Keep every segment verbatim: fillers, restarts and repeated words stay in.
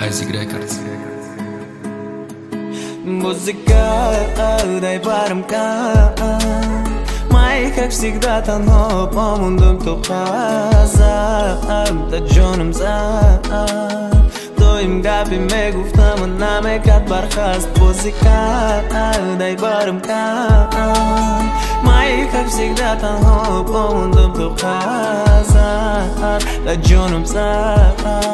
Isaac Records. Музыка, дай бармка. Мои, как всегда, танго помундум тухаза, да джонум за. То им гапи ме гуфтам, наме кат бархаст. Музыка, дай бармка. Мои, как всегда, танго помундум тухаза, да джонум за.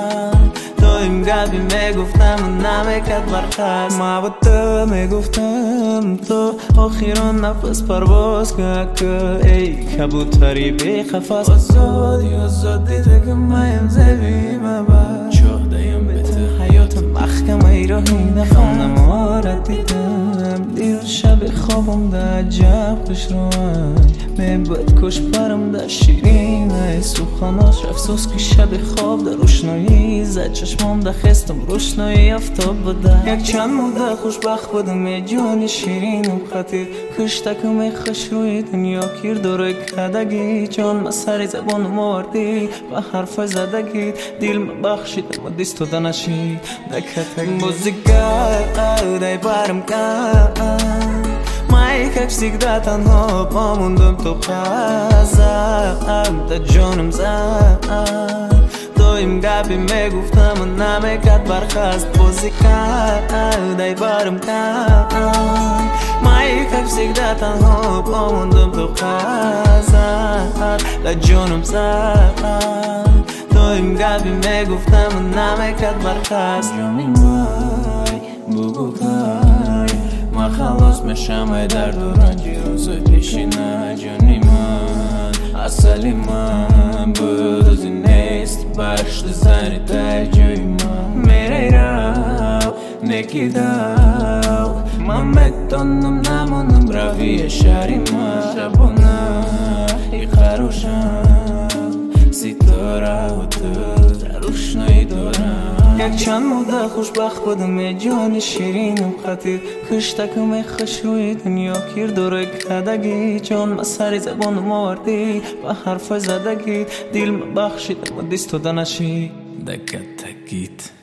Им габи ме гуфтам, наме кат бархаст. Ма буда ме гуфтам, то охирон нафас парвоз как эй кабутари бехафас. Азади азади тагам маям зеби маба. Чох даям бета hayotам mahkam ای راهی نخوانم آرد دیدم دیر شب خوابم در عجب خوش روان میباید کش برم در شیرین ای سوخاناش افسوس که شب خواب در روشنایی زد چشمام در خستم روشنایی افتاب بوده یک چند مده خوشبخت بودم یه جان شیرینم خطیر کشتکم ای خوش روی دنیا کیر دوره کدگی جان ما سری زبانم آوردی و حرف زدگی دیل ما بخشیدم و دیستو دنشید دکتگی مزیکا дай бармка. Мои, как всегда, танго помундум тухаза, да джонум за. То им габи ме гуфтам, наме кат бархаст. Музыка, дай бармка. Мои, как всегда, танго помундум тухаза, да джонум за. То им габи ме гуфтам, наме кат бархаст. Джони май, бугукай, ма халос мешамай дар дуранҷи рӯзои пешина. ҷони ман, асали ман, будузи нест башти зани таи ҷои ман. мерай рав, неки дав, ман метонам намонам равия шаҳри ман. шабона иқарушам, ситорау ту дар рӯшноӣ дорам. یک چند مده خوشبخت بودم یه جان شیرینم خطیر کشتکم ای خوش روی دنیا کیر دوره کدگی جان ما سری زبانم آوردی و حرف زدگی دیل ما بخشیدم و دیستو دنشی دکتگیت.